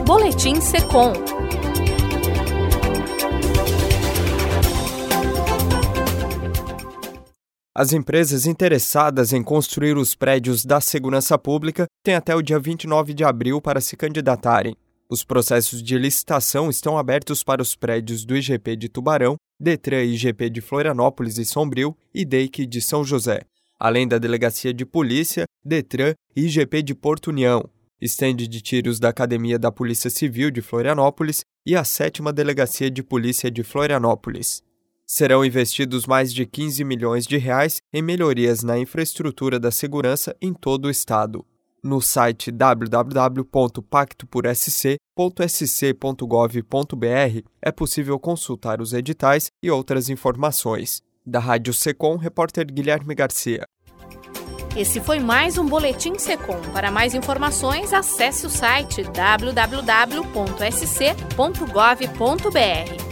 Boletim Secom. As empresas interessadas em construir os prédios da segurança pública têm até o dia 29 de abril para se candidatarem. Os processos de licitação estão abertos para os prédios do IGP de Tubarão, Detran e IGP de Florianópolis e Sombrio e DEIC de São José, além da Delegacia de Polícia, Detran e IGP de Porto União, estende de tiros da Academia da Polícia Civil de Florianópolis e a 7ª Delegacia de Polícia de Florianópolis. Serão investidos mais de 15 milhões de reais em melhorias na infraestrutura da segurança em todo o estado. No site www.pactoporsc.sc.gov.br é possível consultar os editais e outras informações. Da Rádio Secom, repórter Guilherme Garcia. Esse foi mais um Boletim Secom. Para mais informações, acesse o site www.sc.gov.br.